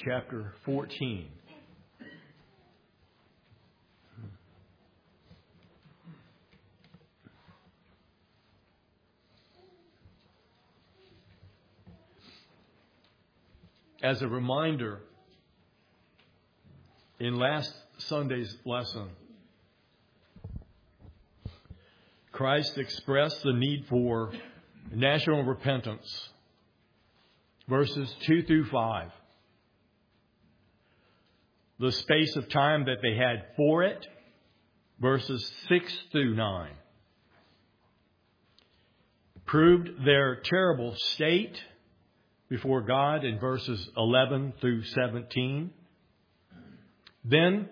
chapter 14. As a reminder, in last Sunday's lesson, Christ expressed the need for national repentance. Verses 2 through 5. The space of time that they had for it. Verses 6 through 9. Proved their terrible state before God in verses 11 through 17. Then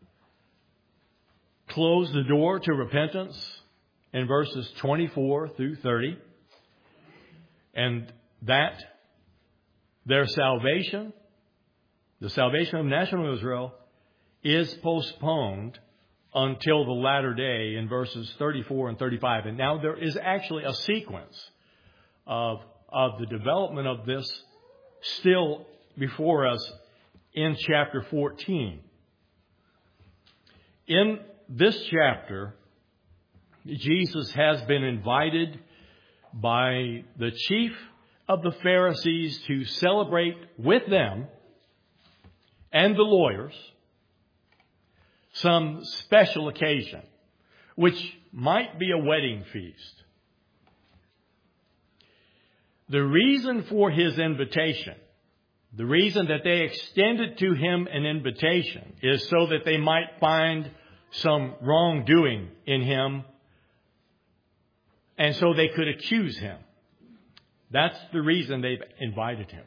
closed the door to repentance in verses 24 through 30. And that their salvation, the salvation of national Israel, is postponed until the latter day in verses 34 and 35. And now there is actually a sequence of the development of this still before us in chapter 14. In this chapter, Jesus has been invited by the chief of the Pharisees to celebrate with them and the lawyers some special occasion, which might be a wedding feast. The reason for his invitation, the reason that they extended to him an invitation, is so that they might find some wrongdoing in him, and so they could accuse him. That's the reason they've invited him.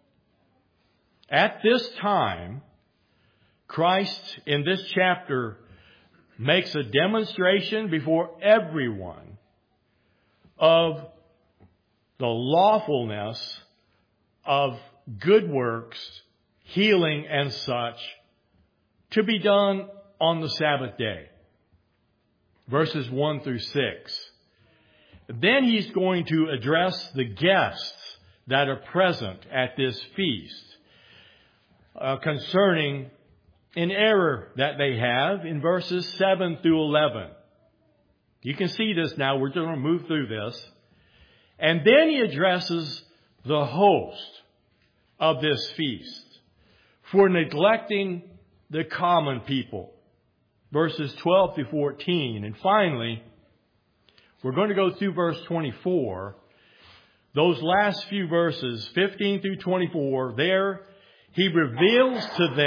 At this time, Christ in this chapter makes a demonstration before everyone of the lawfulness of good works, healing and such, to be done on the Sabbath day. Verses 1 through 6. Then he's going to address the guests that are present at this feast concerning an error that they have in verses 7 through 11. You can see this now. We're going to move through this. And then he addresses the host of this feast for neglecting the common people. Verses 12 through 14. And finally, we're going to go through verse 24. Those last few verses, 15 through 24, there he reveals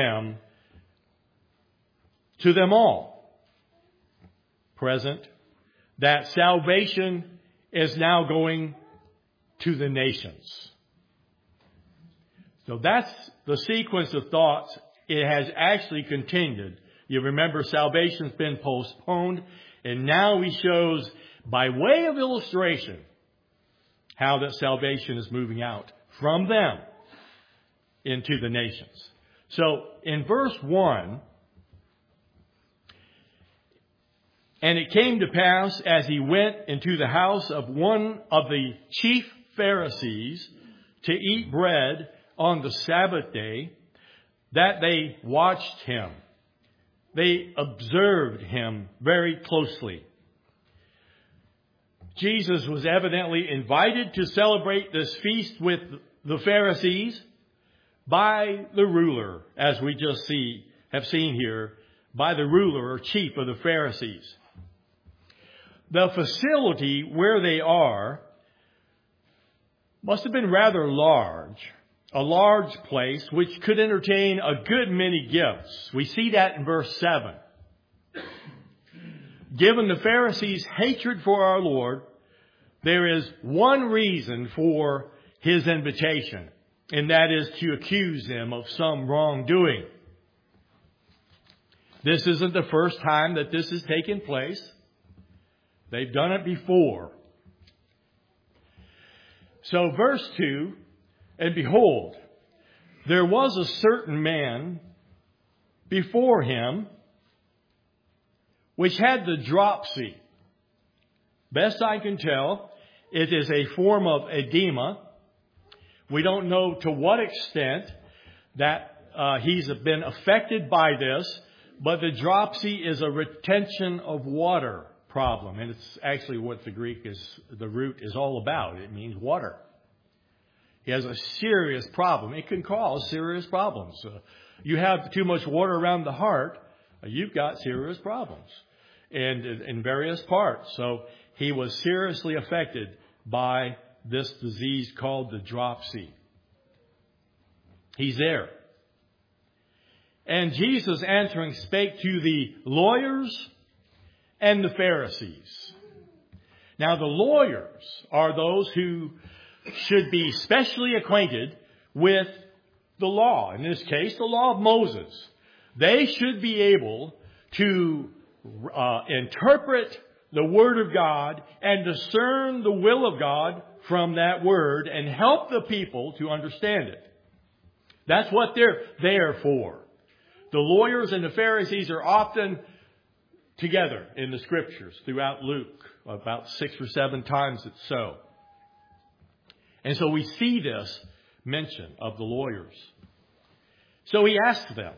to them all present, that salvation is now going to the nations. So that's the sequence of thoughts. It has actually continued. You remember salvation's been postponed, and now he shows, by way of illustration, how that salvation is moving out from them into the nations. So in verse 1, and it came to pass as he went into the house of one of the chief Pharisees to eat bread on the Sabbath day, that they watched him. They observed him very closely. Jesus was evidently invited to celebrate this feast with the Pharisees by the ruler, as we just have seen here, by the ruler or chief of the Pharisees. The facility where they are must have been rather large, a large place which could entertain a good many gifts. We see that in verse 7. Given the Pharisees' hatred for our Lord, there is one reason for his invitation, and that is to accuse them of some wrongdoing. This isn't the first time that this has taken place. They've done it before. So verse 2, and behold, there was a certain man before him which had the dropsy. Best I can tell, it is a form of edema. We don't know to what extent that he's been affected by this, but the dropsy is a retention of water problem. And it's actually what the root is all about. It means water. He has a serious problem. It can cause serious problems. You have too much water around the heart, you've got serious problems. And in various parts. So he was seriously affected by this disease called the dropsy. He's there. And Jesus answering spake to the lawyers and the Pharisees. Now the lawyers are those who should be specially acquainted with the law. In this case, the law of Moses. They should be able to interpret the Word of God and discern the will of God from that Word and help the people to understand it. That's what they're there for. The lawyers and the Pharisees are often together in the Scriptures throughout Luke, about 6 or 7 times it's so. And so we see this mention of the lawyers. So he asked them,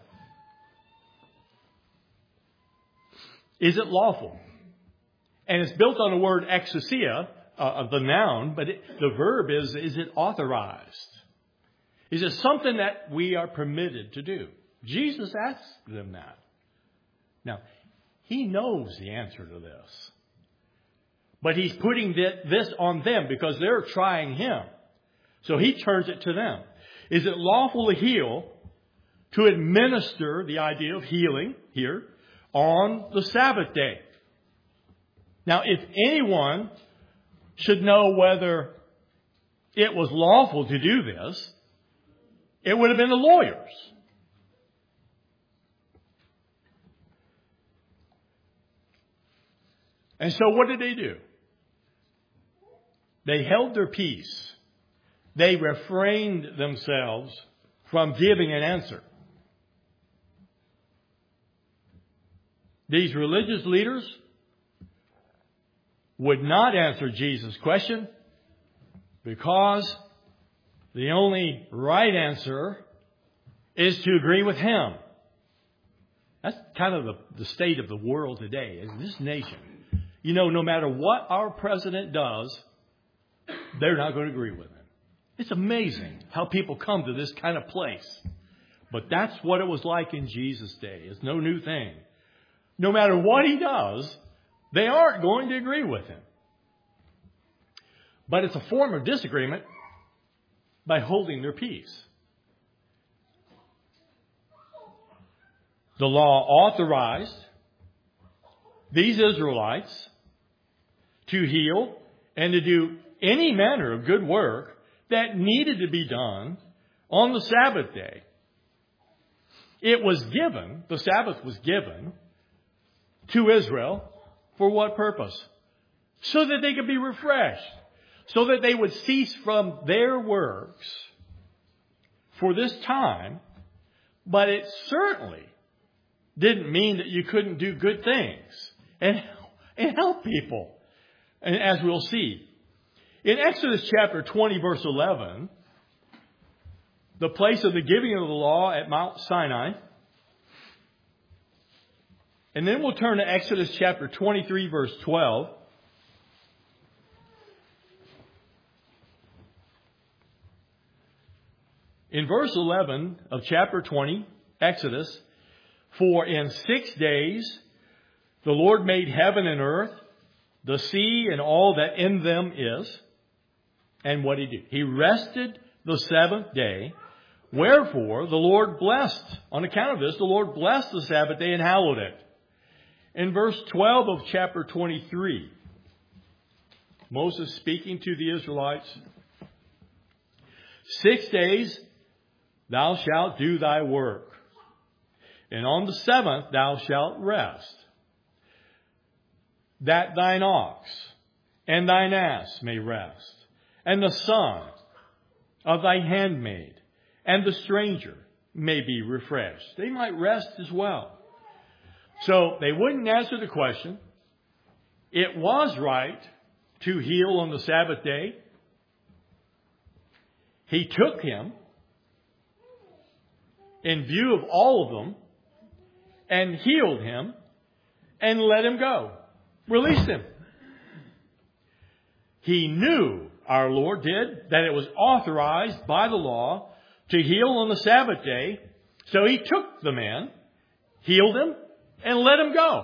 is it lawful? And it's built on the word exousia, the noun, but the verb is it authorized? Is it something that we are permitted to do? Jesus asked them that. Now, he knows the answer to this. But he's putting this on them because they're trying him. So he turns it to them. Is it lawful to heal, to administer the idea of healing here, on the Sabbath day? Now, if anyone should know whether it was lawful to do this, it would have been the lawyers. And so what did they do? They held their peace. They refrained themselves from giving an answer. These religious leaders would not answer Jesus' question because the only right answer is to agree with him. That's kind of the state of the world today, in this nation. You know, no matter what our president does, they're not going to agree with him. It's amazing how people come to this kind of place. But that's what it was like in Jesus' day. It's no new thing. No matter what he does, they aren't going to agree with him. But it's a form of disagreement by holding their peace. The law authorized these Israelites to heal and to do any manner of good work that needed to be done on the Sabbath day. It was given, the Sabbath was given to Israel for what purpose? So that they could be refreshed. So that they would cease from their works for this time. But it certainly didn't mean that you couldn't do good things and help people. And as we'll see. In Exodus chapter 20, verse 11, the place of the giving of the law at Mount Sinai. And then we'll turn to Exodus chapter 23, verse 12. In verse 11 of chapter 20, Exodus, for in 6 days the Lord made heaven and earth, the sea and all that in them is. And what did he do? He rested the 7th day. Wherefore the Lord blessed, on account of this, the Lord blessed the Sabbath day and hallowed it. In verse 12 of chapter 23, Moses speaking to the Israelites, 6 days thou shalt do thy work, and on the 7th thou shalt rest, that thine ox and thine ass may rest, and the son of thy handmaid and the stranger may be refreshed. They might rest as well. So they wouldn't answer the question. It was right to heal on the Sabbath day. He took him in view of all of them and healed him and let him go. Released him. He knew, our Lord did, that it was authorized by the law to heal on the Sabbath day. So he took the man, healed him, and let him go.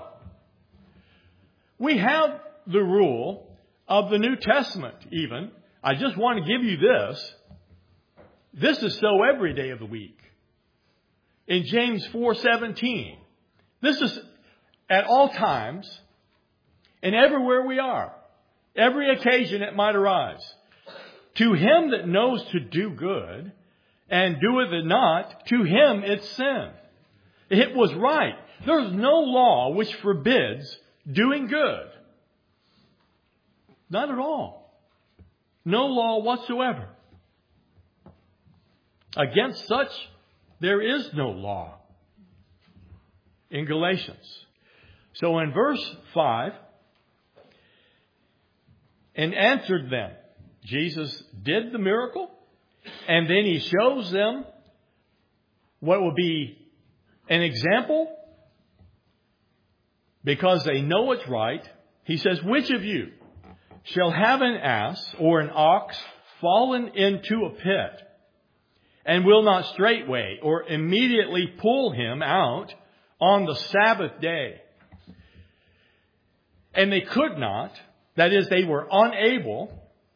We have the rule of the New Testament even. I just want to give you this. This is so every day of the week. In James 4:17, this is at all times and everywhere we are. Every occasion it might arise. To him that knows to do good and doeth it not, to him it's sin. It was right. There's no law which forbids doing good. Not at all. No law whatsoever. Against such, there is no law. In Galatians. So in verse 5, and answered them. Jesus did the miracle, and then he shows them what will be an example, because they know it's right. He says, which of you shall have an ass or an ox fallen into a pit, and will not straightway or immediately pull him out on the Sabbath day? And they could not, that is, they were unable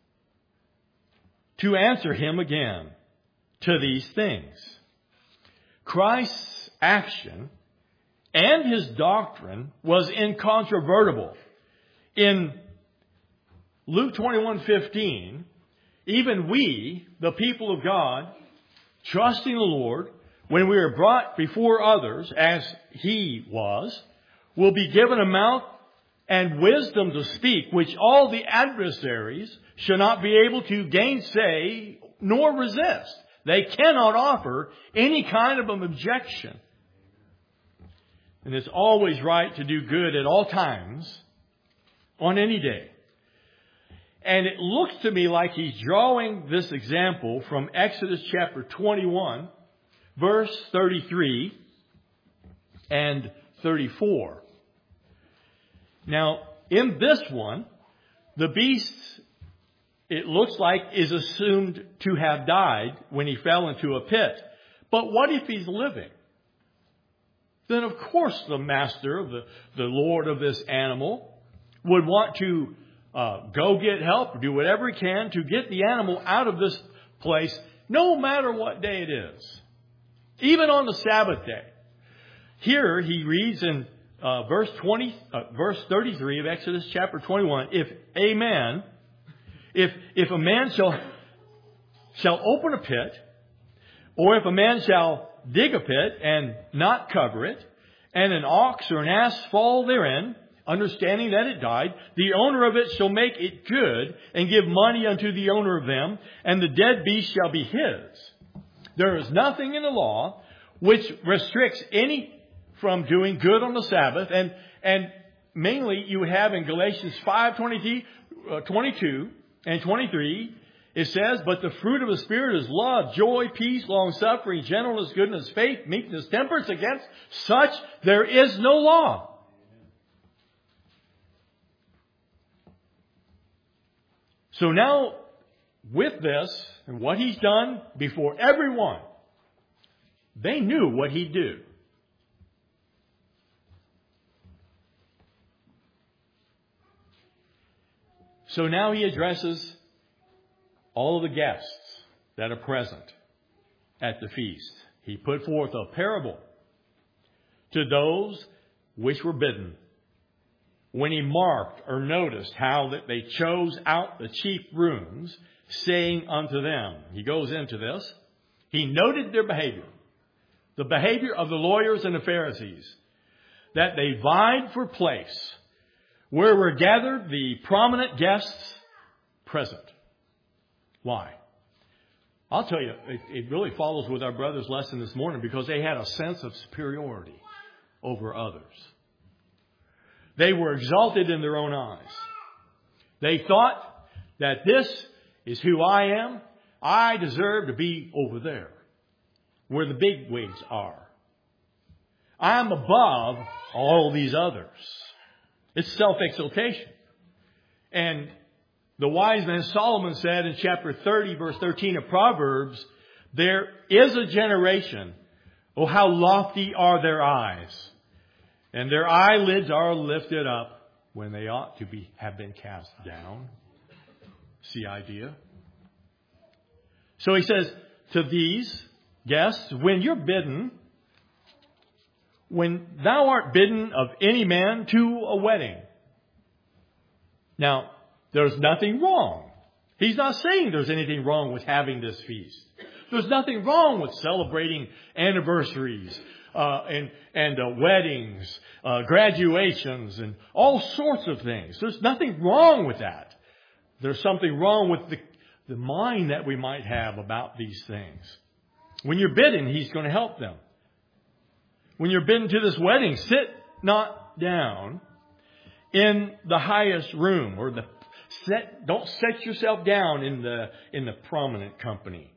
to answer him again to these things. Christ's action and his doctrine was incontrovertible. In Luke 21:15, even we, the people of God, trusting the Lord, when we are brought before others as he was, will be given a mouth and wisdom to speak, which all the adversaries shall not be able to gainsay nor resist. They cannot offer any kind of an objection. And it's always right to do good at all times, on any day. And it looks to me like he's drawing this example from Exodus chapter 21, verse 33 and 34. Now, in this one, the beast, it looks like, is assumed to have died when he fell into a pit. But what if he's living? Then, of course, the master, the lord of this animal, would want to go get help, do whatever he can to get the animal out of this place, no matter what day it is. Even on the Sabbath day. Here he reads in verse 33 of Exodus chapter 21, if a man shall open a pit, or if a man shall dig a pit and not cover it, and an ox or an ass fall therein, understanding that it died, the owner of it shall make it good and give money unto the owner of them, and the dead beast shall be his. There is nothing in the law which restricts any from doing good on the Sabbath. And mainly you have in Galatians 5:22 and 23, it says, but the fruit of the Spirit is love, joy, peace, long-suffering, gentleness, goodness, faith, meekness, temperance. Against such there is no law. So now, with this and what he's done before everyone, they knew what he'd do. So now he addresses all of the guests that are present at the feast. He put forth a parable to those which were bidden. When he marked or noticed how that they chose out the chief rooms, saying unto them, he goes into this, he noted their behavior, the behavior of the lawyers and the Pharisees, that they vied for place where were gathered the prominent guests present. Why? I'll tell you, it really follows with our brother's lesson this morning, because they had a sense of superiority over others. They were exalted in their own eyes. They thought that this is who I am. I deserve to be over there. where the big wigs are. I'm above all these others. It's self-exaltation. And the wise man Solomon said in chapter 30, verse 13 of Proverbs, there is a generation, oh, how lofty are their eyes, and their eyelids are lifted up when they ought to have been cast down. See idea? So he says to these guests, when thou art bidden of any man to a wedding. Now, there's nothing wrong. He's not saying there's anything wrong with having this feast. There's nothing wrong with celebrating anniversaries and weddings, graduations, and all sorts of things. There's nothing wrong with that. There's something wrong with the mind that we might have about these things. When you're bidden, He's going to help them. When you're bidden to this wedding, sit not down in the highest room, or don't set yourself down in the prominent company,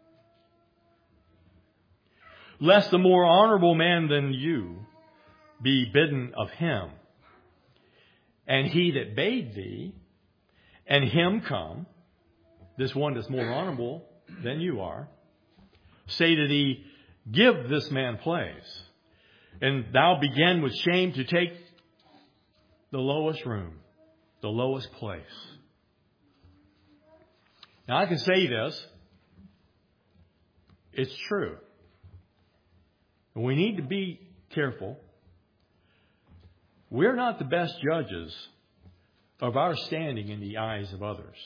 lest the more honorable man than you be bidden of him. And he that bade thee, and him come, this one that's more honorable than you are, say to thee, give this man place. And thou begin with shame to take the lowest room, the lowest place. Now I can say this. It's true. And we need to be careful. We're not the best judges of our standing in the eyes of others.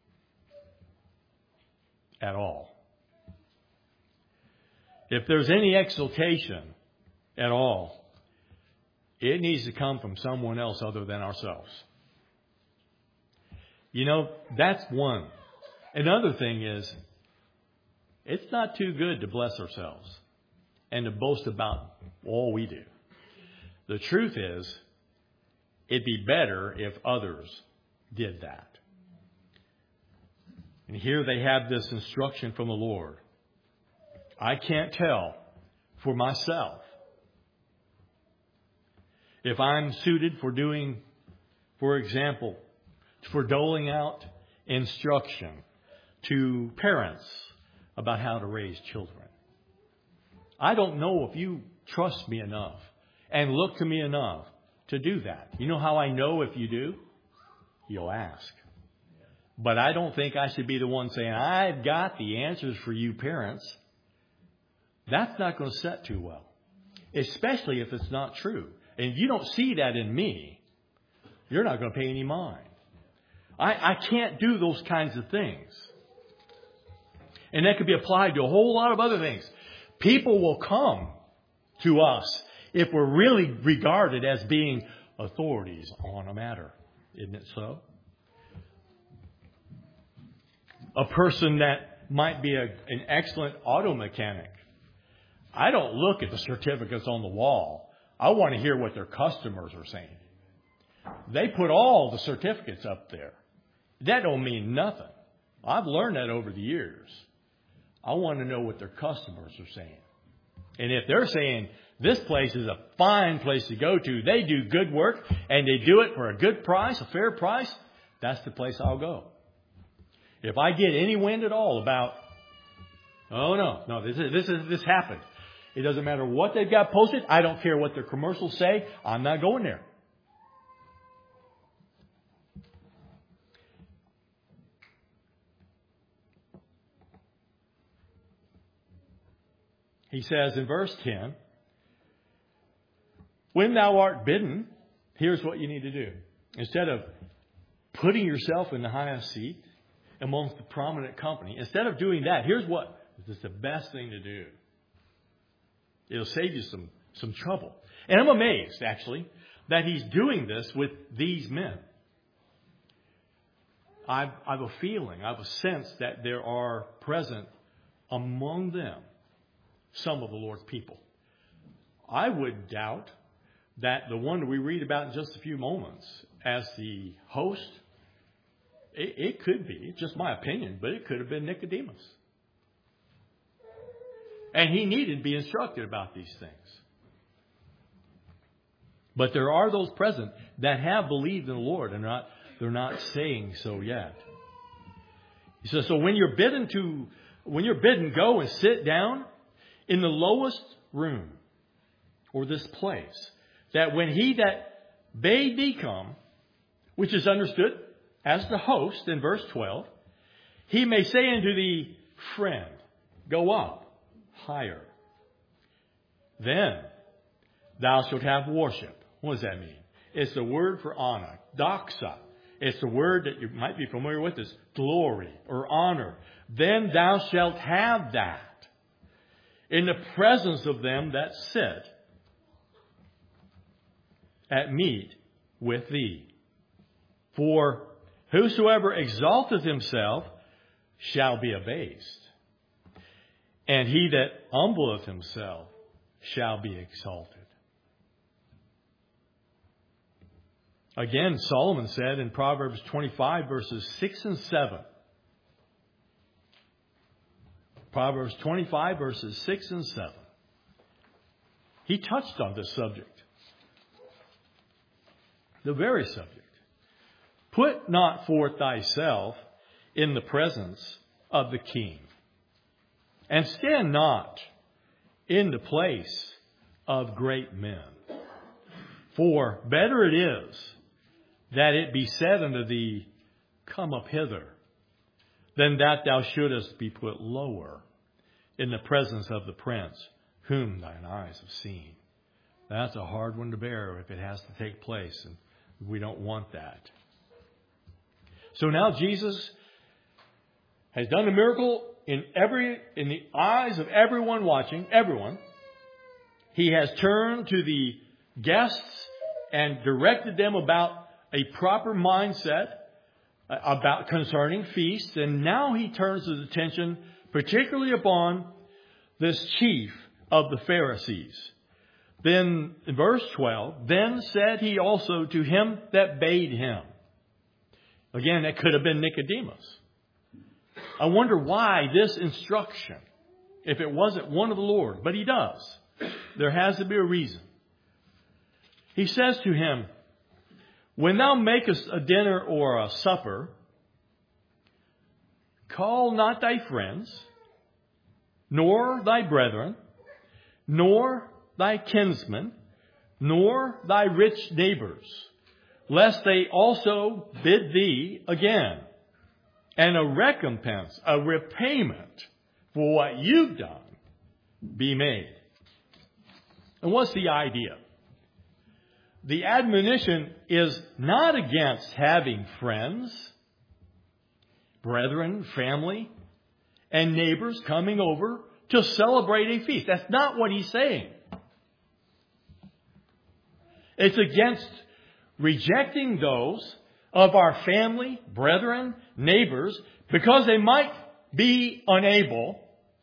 At all. If there's any exaltation at all, it needs to come from someone else other than ourselves. You know, that's one. Another thing is, it's not too good to bless ourselves and to boast about all we do. The truth is, it'd be better if others did that. And here they have this instruction from the Lord. I can't tell for myself if I'm suited for doing, for example, for doling out instruction to parents about how to raise children. I don't know if you trust me enough and look to me enough to do that. You know how I know if you do? You'll ask. But I don't think I should be the one saying, I've got the answers for you parents. That's not going to set too well. Especially if it's not true. And if you don't see that in me, you're not going to pay any mind. I can't do those kinds of things. And that could be applied to a whole lot of other things. People will come to us if we're really regarded as being authorities on a matter. Isn't it so? A person that might be an excellent auto mechanic. I don't look at the certificates on the wall. I want to hear what their customers are saying. They put all the certificates up there. That don't mean nothing. I've learned that over the years. I want to know what their customers are saying. And if they're saying this place is a fine place to go to, they do good work, and they do it for a good price, a fair price, that's the place I'll go. If I get any wind at all about, this happened. It doesn't matter what they've got posted. I don't care what their commercials say. I'm not going there. He says in verse 10, when thou art bidden, here's what you need to do. Instead of putting yourself in the highest seat amongst the prominent company, instead of doing that, here's what is the best thing to do. It'll save you some trouble. And I'm amazed, actually, that he's doing this with these men. I have a feeling, I have a sense that there are present among them some of the Lord's people. I would doubt that the one we read about in just a few moments as the host, it could be, it's just my opinion, but it could have been Nicodemus. And he needed to be instructed about these things. But there are those present that have believed in the Lord and they're not saying so yet. He says, so when you're bidden, go and sit down in the lowest room or this place, that when he that bade thee come, which is understood as the host in verse 12, he may say unto thee, friend, go up higher. Then thou shalt have worship. What does that mean? It's the word for honor, doxa. It's the word that you might be familiar with as glory or honor. Then thou shalt have that in the presence of them that sit at meat with thee. For whosoever exalteth himself shall be abased, and he that humbleth himself shall be exalted. Again, Solomon said in Proverbs 25, verses 6 and 7. Proverbs 25, verses 6 and 7. He touched on this subject. The very subject. Put not forth thyself in the presence of the king, and stand not in the place of great men. For better it is that it be said unto thee, come up hither, than that thou shouldest be put lower in the presence of the prince, whom thine eyes have seen. That's a hard one to bear if it has to take place, and we don't want that. So now Jesus has done a miracle in the eyes of everyone watching, everyone. He has turned to the guests and directed them about a proper mindset about concerning feasts. And now he turns his attention particularly upon this chief of the Pharisees. Then in verse 12, then said he also to him that bade him. Again, that could have been Nicodemus. I wonder why this instruction, if it wasn't one of the Lord, but he does. There has to be a reason. He says to him, when thou makest a dinner or a supper, call not thy friends, nor thy brethren, nor thy kinsmen, nor thy rich neighbors, lest they also bid thee again, and a recompense, a repayment for what you've done be made. And what's the idea? The admonition is not against having friends, brethren, family, and neighbors coming over to celebrate a feast. That's not what he's saying. It's against rejecting those of our family, brethren, neighbors, because they might be unable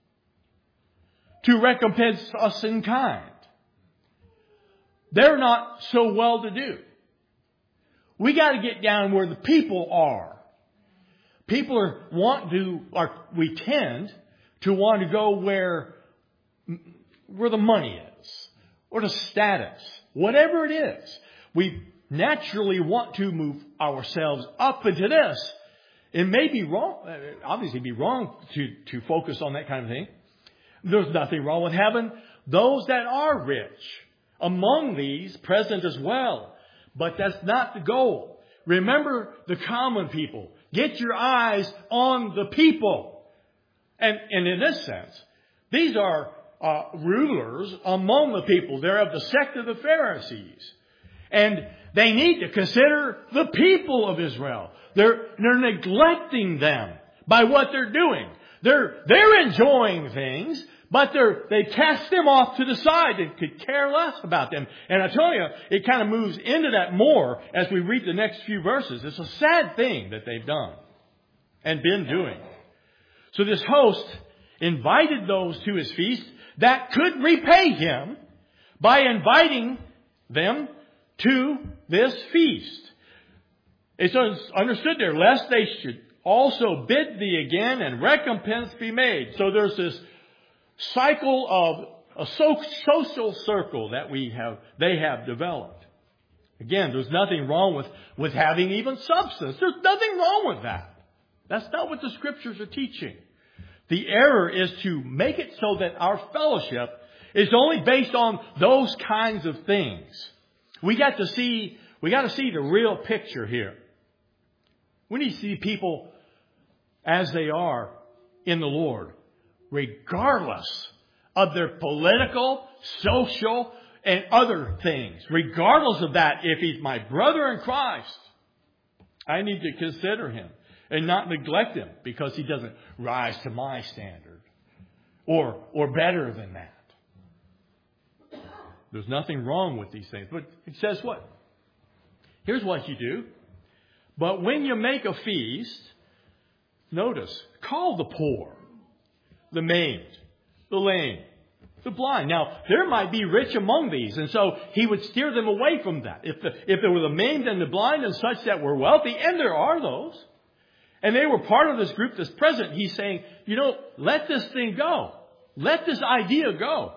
to recompense us in kind. They're not so well to do. We got to get down where the people are. People we tend to want to go where the money is, or the status, whatever it is. We naturally want to move ourselves up into this. It may be wrong, obviously be wrong to focus on that kind of thing. There's nothing wrong with having those that are rich among these present as well. But that's not the goal. Remember the common people. Get your eyes on the people. And in this sense, these are rulers among the people. They're of the sect of the Pharisees. And they need to consider the people of Israel. They're neglecting them by what they're doing. They're enjoying things, but they cast them off to the side and could care less about them. And I tell you, it kind of moves into that more as we read the next few verses. It's a sad thing that they've done and been doing. So this host invited those to his feast that could repay him by inviting them to this feast. It's understood there, lest they should also bid thee again and recompense be made. So there's this cycle of a social circle that they have developed. Again, there's nothing wrong with having even substance. There's nothing wrong with that. That's not what the Scriptures are teaching. The error is to make it so that our fellowship is only based on those kinds of things. We got to see the real picture here. We need to see people as they are in the Lord, regardless of their political, social, and other things. Regardless of that, if he's my brother in Christ, I need to consider him and not neglect him because he doesn't rise to my standard or better than that. There's nothing wrong with these things. But it says what? Here's what you do. But when you make a feast, notice, call the poor, the maimed, the lame, the blind. Now, there might be rich among these, and so he would steer them away from that. If there were the maimed and the blind and such that were wealthy, and there are those, and they were part of this group that's present, he's saying, let this thing go. Let this idea go.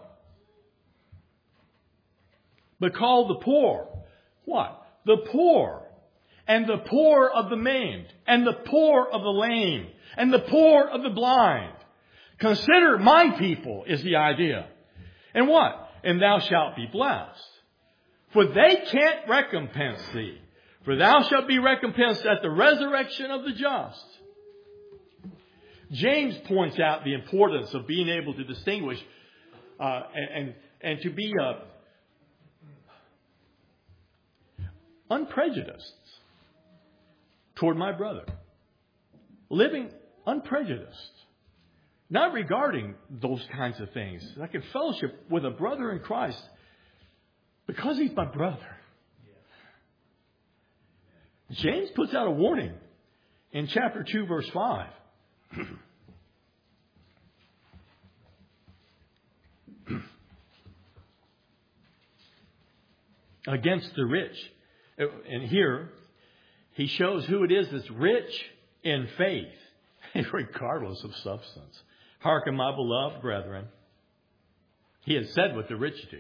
But call the poor. What? The poor. And the poor of the maimed. And the poor of the lame. And the poor of the blind. Consider my people is the idea. And what? And thou shalt be blessed. For they can't recompense thee. For thou shalt be recompensed at the resurrection of the just. James points out the importance of being able to distinguish and to be unprejudiced toward my brother. Living unprejudiced. Not regarding those kinds of things. I can fellowship with a brother in Christ because he's my brother. James puts out a warning in chapter 2, verse 5. Against the rich. And here, he shows who it is that's rich in faith, regardless of substance. Hearken, my beloved brethren. He has said what the rich do.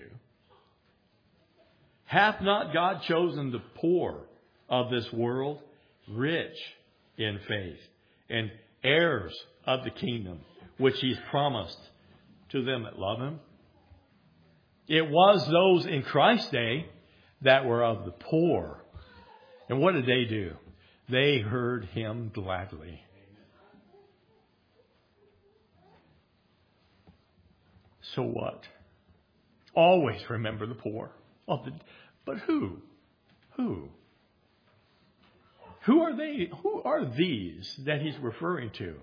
Hath not God chosen the poor of this world rich in faith and heirs of the kingdom, which he's promised to them that love him? It was those in Christ's day that were of the poor. And what did they do? They heard him gladly. So what? Always remember the poor. But who? Who? Who are they? Who are these that he's referring to?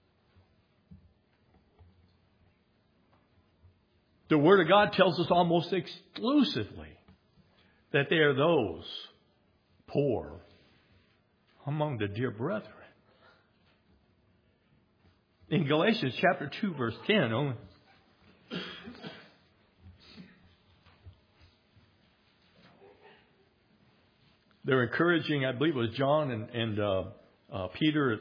The Word of God tells us almost exclusively that they are those poor among the dear brethren. In Galatians chapter 2, verse 10, they're encouraging, I believe it was John and Peter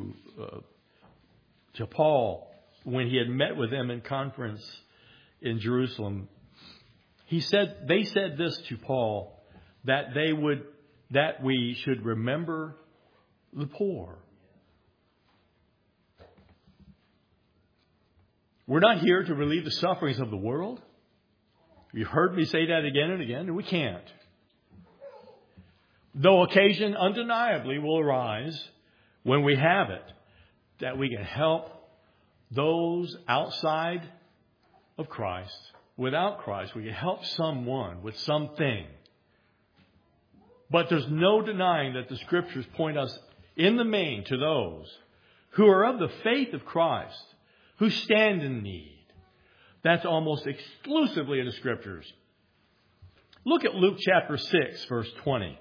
to Paul when he had met with them in conference in Jerusalem. They said this to Paul, that we should remember the poor. We're not here to relieve the sufferings of the world. You've heard me say that again and again, and we can't. Though occasion undeniably will arise when we have it, that we can help those outside of Christ. Without Christ, we can help someone with something. But there's no denying that the Scriptures point us in the main to those who are of the faith of Christ, who stand in need. That's almost exclusively in the Scriptures. Look at Luke chapter 6, verse 20.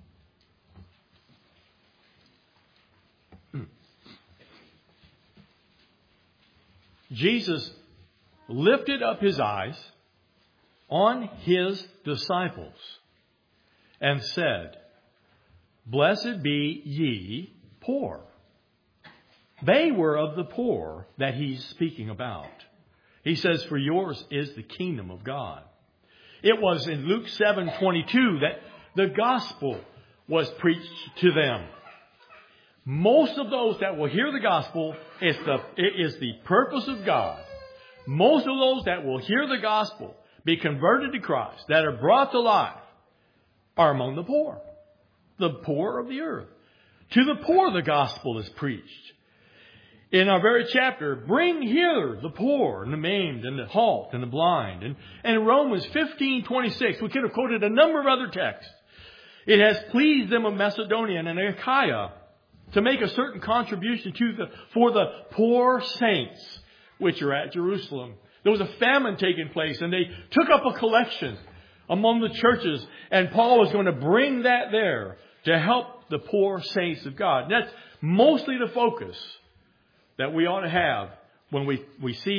Jesus lifted up his eyes on his disciples and said, Blessed be ye poor. They were of the poor that he's speaking about. He says, for yours is the kingdom of God. It was in Luke 7:22 that the gospel was preached to them. Most of those that will hear the gospel, it is the purpose of God. Most of those that will hear the gospel, be converted to Christ, that are brought to life, are among the poor of the earth. To the poor the gospel is preached. In our very chapter, bring hither the poor and the maimed and the halt and the blind. And in Romans 15:26, we could have quoted a number of other texts. It has pleased them of Macedonia and Achaia to make a certain contribution for the poor saints which are at Jerusalem. There was a famine taking place, and they took up a collection among the churches, and Paul was going to bring that there to help the poor saints of God. And that's mostly the focus that we ought to have when we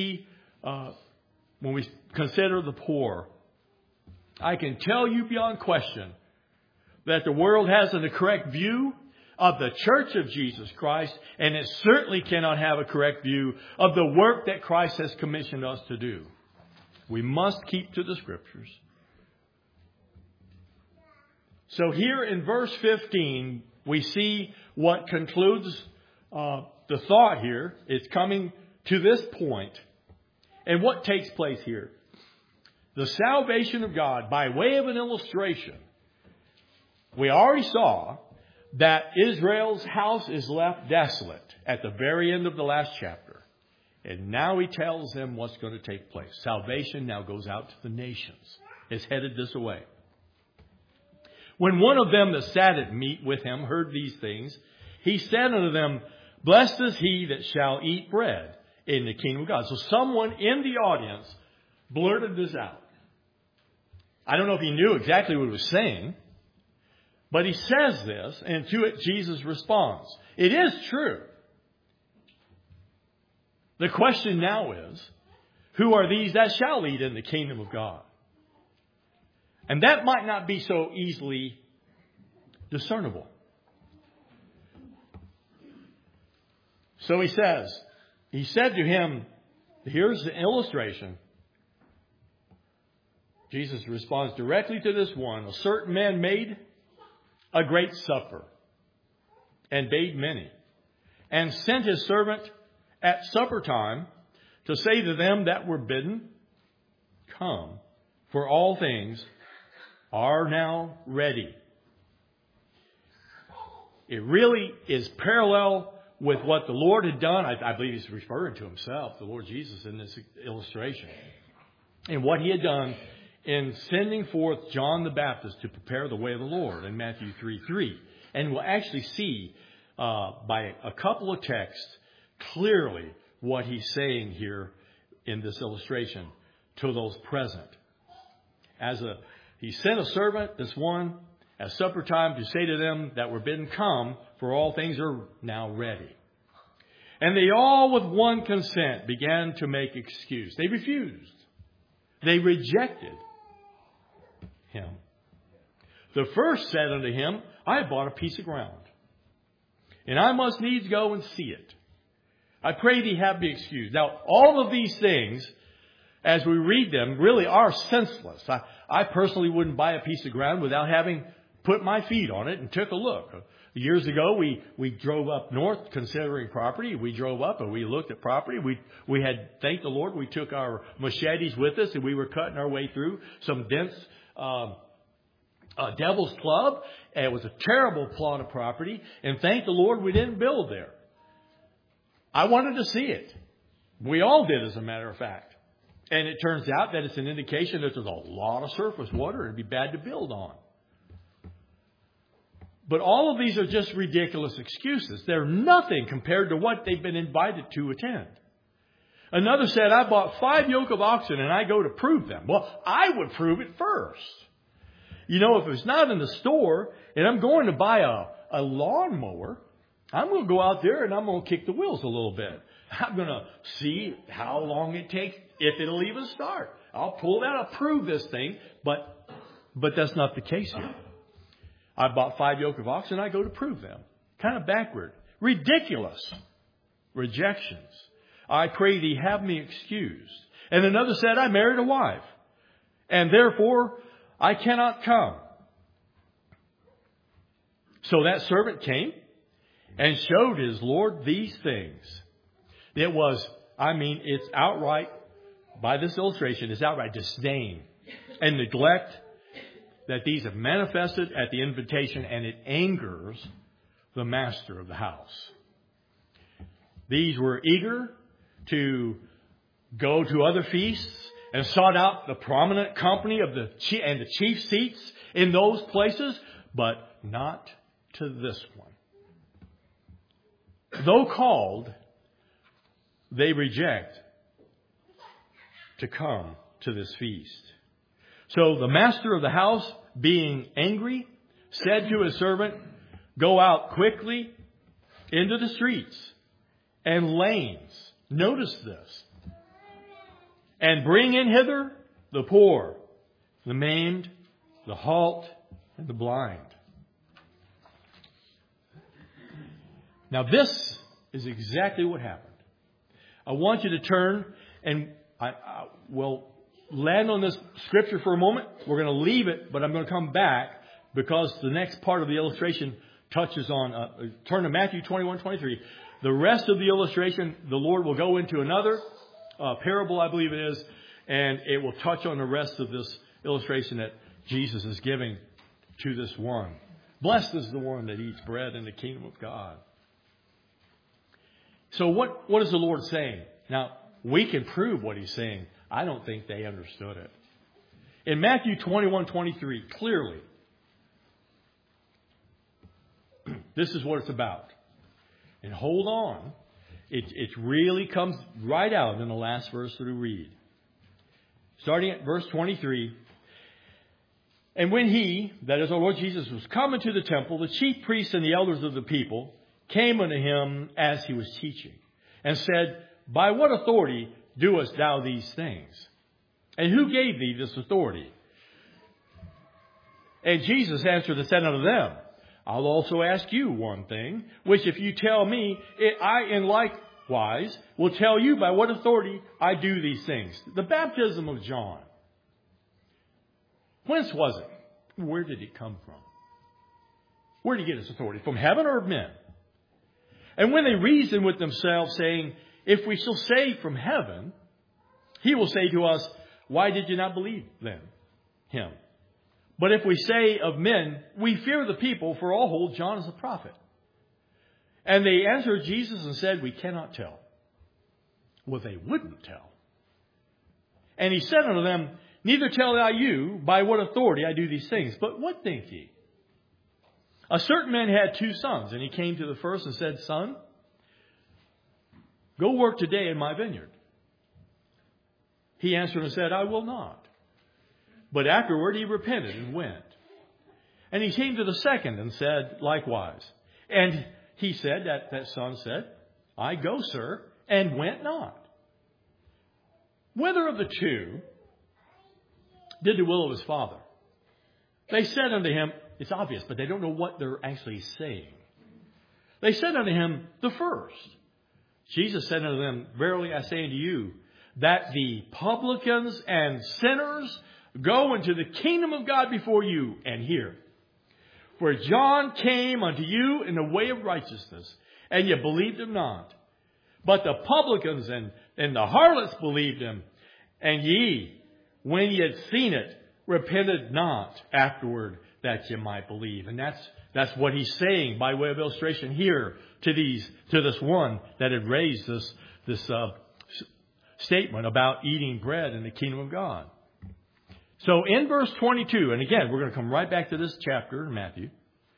consider the poor. I can tell you beyond question that the world hasn't a correct view of the church of Jesus Christ, and it certainly cannot have a correct view of the work that Christ has commissioned us to do. We must keep to the Scriptures. So here in verse 15, we see what concludes the thought here. It's coming to this point. And what takes place here? The salvation of God, by way of an illustration. We already saw that Israel's house is left desolate at the very end of the last chapter. And now he tells them what's going to take place. Salvation now goes out to the nations. It's headed this way. When one of them that sat at meat with him heard these things, he said unto them, blessed is he that shall eat bread in the kingdom of God. So someone in the audience blurted this out. I don't know if he knew exactly what he was saying, but he says this, and to it Jesus responds. It is true. The question now is, who are these that shall eat in the kingdom of God? And that might not be so easily discernible. So he said to him, here's the illustration. Jesus responds directly to this one. A certain man made a great supper and bade many, and sent his servant at supper time to say to them that were bidden, come, for all things are now ready. It really is parallel with what the Lord had done. I believe he's referring to himself, the Lord Jesus, in this illustration. And what he had done in sending forth John the Baptist to prepare the way of the Lord in Matthew 3:3. And we'll actually see by a couple of texts clearly what he's saying here in this illustration to those present. He sent a servant, this one, at supper time to say to them that were bidden, come, for all things are now ready. And they all with one consent began to make excuse. They refused. They rejected him. The first said unto him, I have bought a piece of ground, and I must needs go and see it. I pray thee have me excused. Now, all of these things, as we read them, really are senseless. I personally wouldn't buy a piece of ground without having put my feet on it and took a look. Years ago, we drove up north considering property. We drove up and we looked at property. We had, thank the Lord, we took our machetes with us and we were cutting our way through some dense Devil's Club. And it was a terrible plot of property. And thank the Lord we didn't build there. I wanted to see it. We all did, as a matter of fact. And it turns out that it's an indication that there's a lot of surface water. It'd be bad to build on. But all of these are just ridiculous excuses. They're nothing compared to what they've been invited to attend. Another said, I bought 5 yoke of oxen and I go to prove them. Well, I would prove it first. You know, if it's not in the store and I'm going to buy a lawnmower, I'm going to go out there and I'm going to kick the wheels a little bit. I'm going to see how long it takes, if it'll even start. I'll pull that, I'll prove this thing. But that's not the case here. I bought 5 yoke of oxen, I go to prove them. Kind of backward. Ridiculous. Rejections. I pray thee have me excused. And another said, I married a wife, and therefore I cannot come. So that servant came and showed his Lord these things. It's outright, by this illustration, it's outright disdain and neglect that these have manifested at the invitation, and it angers the master of the house. These were eager to go to other feasts and sought out the prominent company of the chief seats in those places, but not to this one. Though called, they reject to come to this feast. So the master of the house, being angry, said to his servant, go out quickly into the streets and lanes. Notice this. And bring in hither the poor, the maimed, the halt, and the blind. Now this is exactly what happened. I want you to turn, and I will land on this scripture for a moment. We're going to leave it, but I'm going to come back because the next part of the illustration touches on, turn to Matthew 21:23. The rest of the illustration, the Lord will go into another parable, I believe it is, and it will touch on the rest of this illustration that Jesus is giving to this one. Blessed is the one that eats bread in the kingdom of God. So what is the Lord saying? Now, we can prove what he's saying. I don't think they understood it. In Matthew 21:23, clearly, this is what it's about. And hold on. It really comes right out in the last verse that we read. Starting at verse 23. And when he, that is our Lord Jesus, was come into the temple, the chief priests and the elders of the people came unto him as he was teaching, and said, by what authority doest thou these things? And who gave thee this authority? And Jesus answered and said unto them, I'll also ask you one thing, which if you tell me, I in likewise will tell you by what authority I do these things. The baptism of John. Whence was it? Where did it come from? Where did he get his authority? From heaven or men? And when they reasoned with themselves, saying, if we shall say from heaven, he will say to us, why did you not believe then him? But if we say of men, we fear the people, for all hold John as a prophet. And they answered Jesus and said, we cannot tell. Well, they wouldn't tell. And he said unto them, neither tell I you by what authority I do these things. But what think ye? A certain man had 2 sons, and he came to the first and said, son, go work today in my vineyard. He answered and said, I will not. But afterward he repented and went. And he came to the second and said likewise. And he said, that son said, I go, sir, and went not. Whether of the 2 did the will of his father? They said unto him, it's obvious, but they don't know what they're actually saying. They said unto him, the first. Jesus said unto them, verily I say unto you, that the publicans and sinners go into the kingdom of God before you. And here, for John came unto you in the way of righteousness, and ye believed him not. But the publicans and the harlots believed him. And ye, when ye had seen it, repented not afterward that ye might believe. And that's what he's saying by way of illustration here to this one that had raised this statement about eating bread in the kingdom of God. So in verse 22, and again, we're going to come right back to this chapter in Matthew.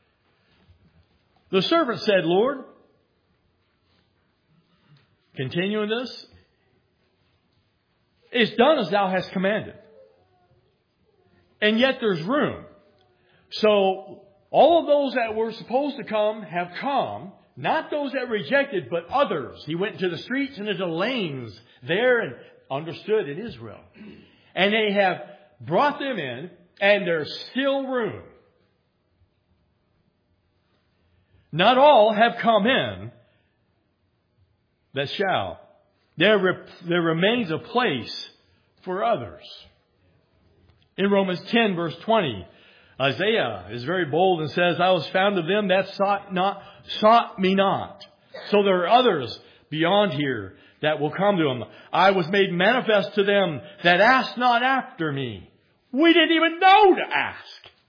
The servant said, Lord, continuing this, it's done as thou hast commanded. And yet there's room. So all of those that were supposed to come have come. Not those that rejected, but others. He went into the streets and into lanes there and understood in Israel. And they have brought them in, and there's still room. Not all have come in that shall. There remains a place for others. In Romans 10 verse 20, Isaiah is very bold and says, I was found of them that sought me not. So there are others beyond here that will come to him. I was made manifest to them that asked not after me. We didn't even know to ask.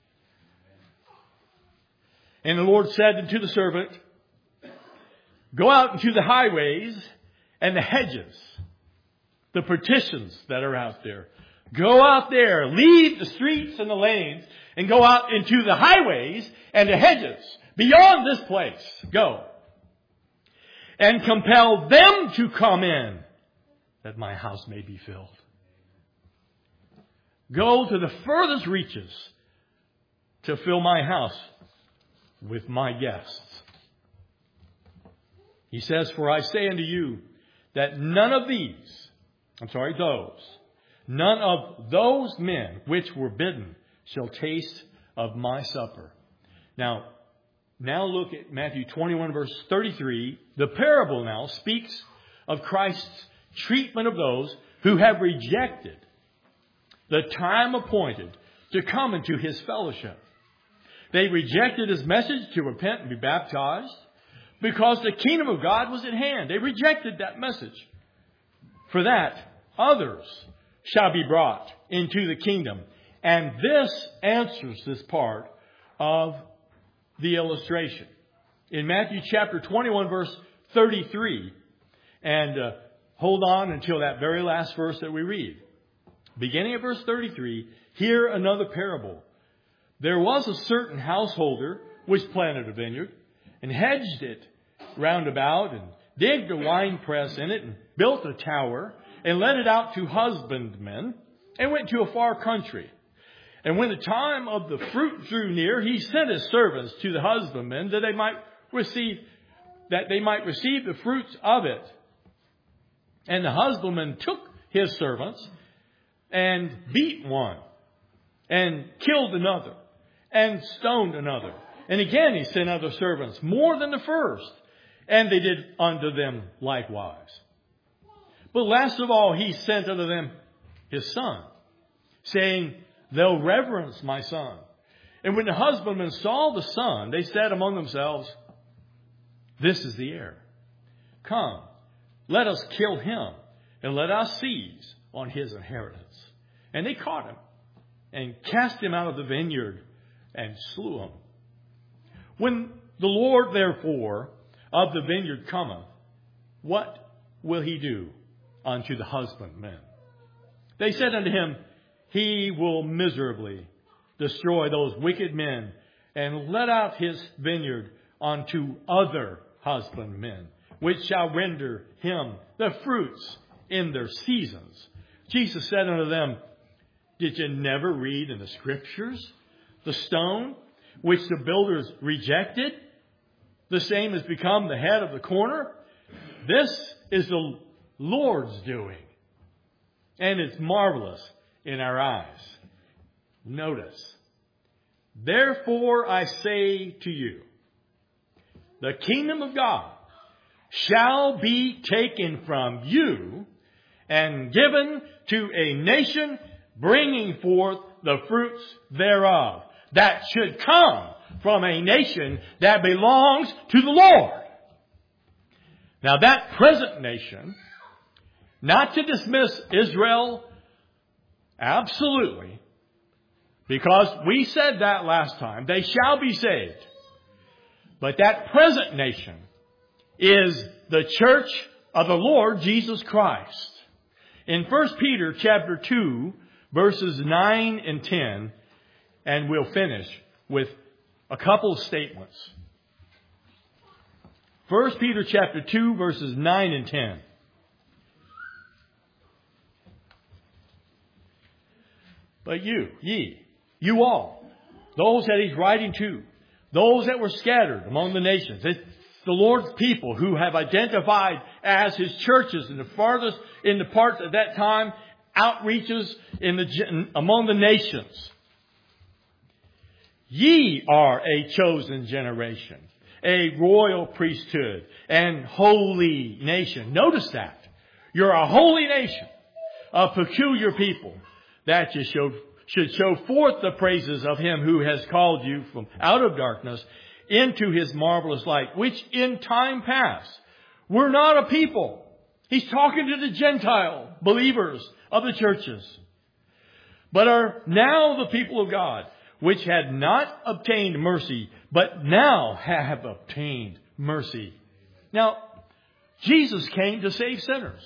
And the Lord said unto the servant, go out into the highways and the hedges, the partitions that are out there. Go out there, leave the streets and the lanes, and go out into the highways and the hedges beyond this place. Go. And compel them to come in, that my house may be filled. Go to the furthest reaches to fill my house with my guests. He says, for I say unto you that none of those men which were bidden shall taste of my supper. Now look at Matthew 21 verse 33. The parable now speaks of Christ's treatment of those who have rejected the time appointed to come into his fellowship. They rejected his message to repent and be baptized because the kingdom of God was at hand. They rejected that message. For that, others shall be brought into the kingdom. And this answers this part of the illustration. In Matthew chapter 21 verse 33, and hold on until that very last verse that we read. Beginning at verse 33, hear another parable. There was a certain householder which planted a vineyard and hedged it round about and digged a winepress in it and built a tower and let it out to husbandmen and went to a far country. And when the time of the fruit drew near, he sent his servants to the husbandmen that they might receive the fruits of it. And the husbandman took his servants and beat one and killed another and stoned another. And again he sent other servants more than the first, and they did unto them likewise. But last of all he sent unto them his son, saying, they'll reverence my son. And when the husbandmen saw the son, they said among themselves, this is the heir. Come, let us kill him, and let us seize on his inheritance. And they caught him, and cast him out of the vineyard, and slew him. When the Lord, therefore, of the vineyard cometh, what will he do unto the husbandmen? They said unto him, he will miserably destroy those wicked men and let out his vineyard unto other husbandmen, which shall render him the fruits in their seasons. Jesus said unto them, did you never read in the scriptures, the stone which the builders rejected, the same has become the head of the corner? This is the Lord's doing, and it's marvelous in our eyes. Notice, therefore I say to you, the kingdom of God shall be taken from you and given to a nation bringing forth the fruits thereof. That should come from a nation that belongs to the Lord. Now that present nation, not to dismiss Israel absolutely, because we said that last time, they shall be saved. But that present nation is the church of the Lord Jesus Christ. In 1 Peter chapter 2, verses 9 and 10, and we'll finish with a couple of statements. 1 Peter chapter 2, verses 9 and 10. But you all, those that he's writing to, those that were scattered among the nations, it's the Lord's people who have identified as his churches in the parts at that time, outreaches among the nations. Ye are a chosen generation, a royal priesthood, and holy nation. Notice that. You're a holy nation, a peculiar people, that you should show forth the praises of Him who has called you from out of darkness into His marvelous light, which in time past were not a people. He's talking to the Gentile believers of the churches, but are now the people of God, which had not obtained mercy, but now have obtained mercy. Now, Jesus came to save sinners.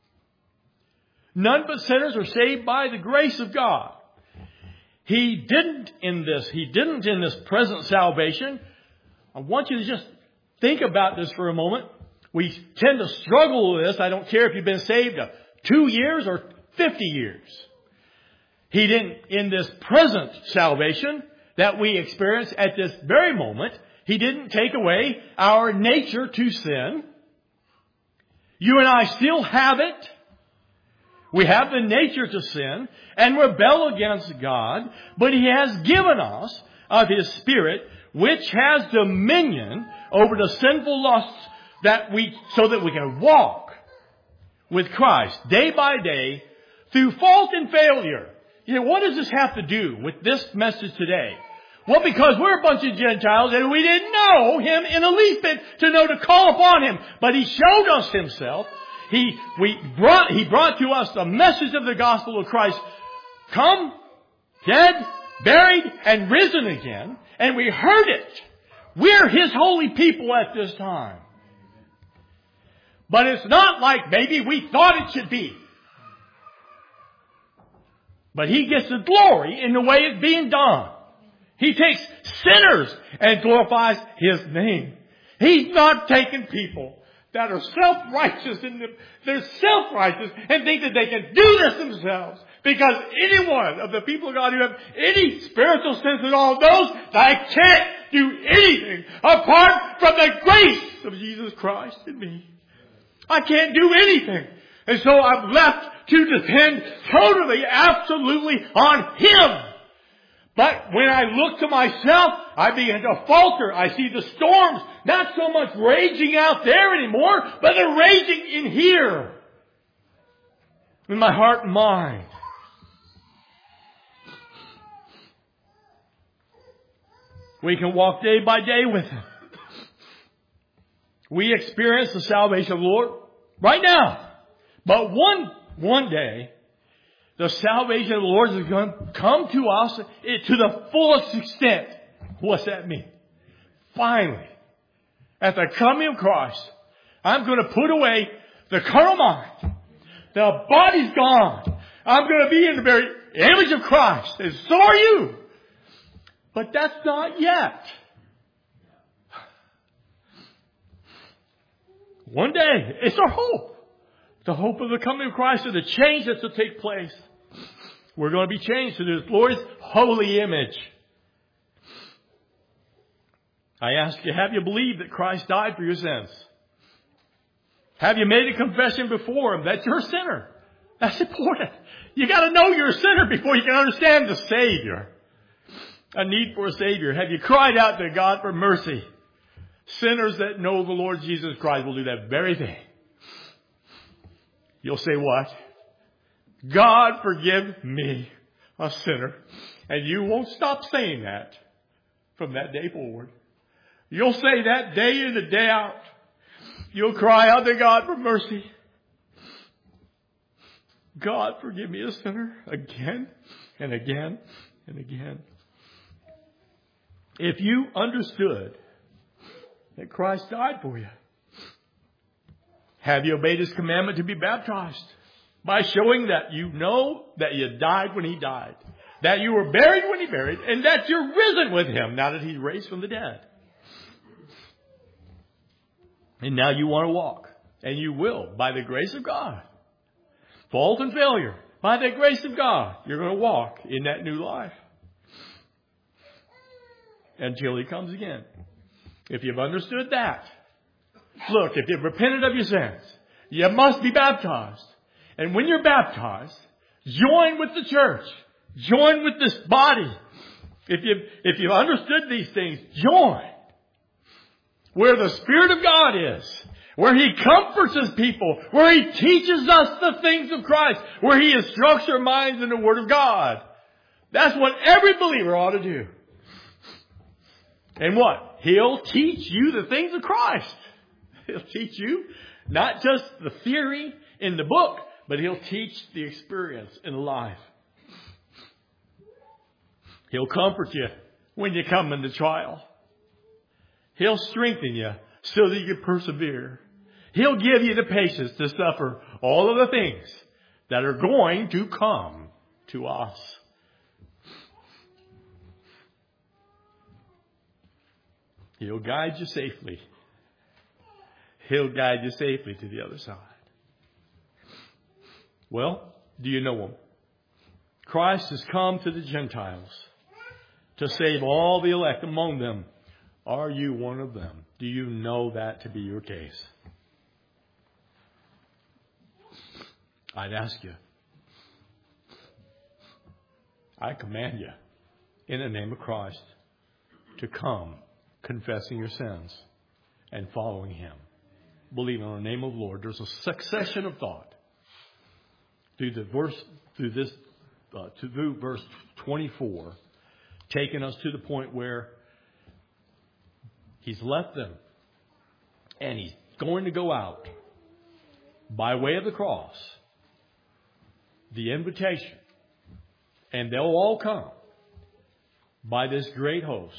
None but sinners are saved by the grace of God. He didn't in this present salvation. I want you to just think about this for a moment. We tend to struggle with this. I don't care if you've been saved 2 years or 50 years. He didn't, in this present salvation that we experience at this very moment, He didn't take away our nature to sin. You and I still have it. We have the nature to sin and rebel against God, but He has given us of His Spirit, which has dominion over the sinful lusts so that we can walk with Christ day by day through fault and failure. You know, what does this have to do with this message today? Well, because we're a bunch of Gentiles and we didn't know Him in the least bit to know to call upon Him. But He showed us Himself. He brought to us the message of the gospel of Christ. Come, dead, buried, and risen again. And we heard it. We're His holy people at this time. But it's not like maybe we thought it should be. But He gets the glory in the way it's being done. He takes sinners and glorifies His name. He's not taking people that are self-righteous they're self-righteous and think that they can do this themselves. Because any one of the people of God who have any spiritual sense at all knows that I can't do anything apart from the grace of Jesus Christ in me. I can't do anything. And so I'm left to depend totally, absolutely on Him. But when I look to myself, I begin to falter. I see the storms not so much raging out there anymore, but they're raging in here. In my heart and mind. We can walk day by day with Him. We experience the salvation of the Lord right now. But one day, the salvation of the Lord is going to come to us to the fullest extent. What's that mean? Finally, at the coming of Christ, I'm going to put away the carnal mind. The body's gone. I'm going to be in the very image of Christ. And so are you. But that's not yet. One day, it's our hope. The hope of the coming of Christ and the change that's to take place. We're going to be changed to this glorious holy image. I ask you, have you believed that Christ died for your sins? Have you made a confession before Him that you're a sinner? That's important. You got to know you're a sinner before you can understand the Savior. A need for a Savior. Have you cried out to God for mercy? Sinners that know the Lord Jesus Christ will do that very thing. You'll say what? God forgive me, a sinner. And you won't stop saying that from that day forward. You'll say that day in and day out. You'll cry out to God for mercy. God forgive me, a sinner, again and again and again. If you understood that Christ died for you, have you obeyed His commandment to be baptized? By showing that you know that you died when He died. That you were buried when He buried. And that you're risen with Him now that He's raised from the dead. And now you want to walk. And you will by the grace of God. Fault and failure. By the grace of God, you're going to walk in that new life. Until He comes again. If you've understood that. Look, if you've repented of your sins, you must be baptized. And when you're baptized, join with the church. Join with this body. If you've understood these things, join. Where the Spirit of God is, where He comforts His people, where He teaches us the things of Christ, where He instructs our minds in the Word of God. That's what every believer ought to do. And what? He'll teach you the things of Christ. He'll teach you not just the theory in the book, but He'll teach the experience in life. He'll comfort you when you come into trial. He'll strengthen you so that you can persevere. He'll give you the patience to suffer all of the things that are going to come to us. He'll guide you safely. He'll guide you safely to the other side. Well, do you know Him? Christ has come to the Gentiles to save all the elect among them. Are you one of them? Do you know that to be your case? I'd ask you. I command you, in the name of Christ, to come confessing your sins and following Him. Believing in the name of the Lord. There's a succession of thought through verse 24, taking us to the point where He's left them and He's going to go out by way of the cross, the invitation, and they'll all come by this great host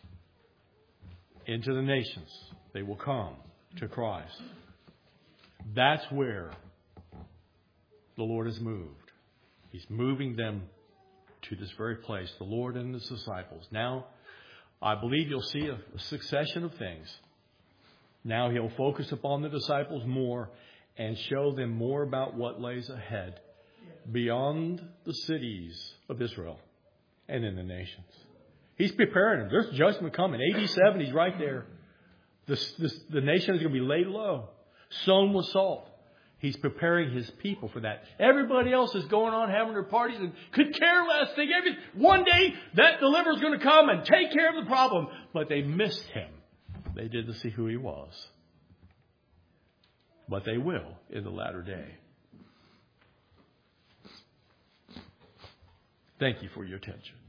into the nations. They will come to Christ. That's where the Lord has moved. He's moving them to this very place, the Lord and His disciples. Now, I believe you'll see a succession of things. Now He'll focus upon the disciples more and show them more about what lays ahead beyond the cities of Israel and in the nations. He's preparing them. There's judgment coming. AD 70 is right there. The nation is going to be laid low, sown with salt. He's preparing His people for that. Everybody else is going on having their parties and could care less. One day that deliverer is going to come and take care of the problem. But they missed Him. They didn't see who He was. But they will in the latter day. Thank you for your attention.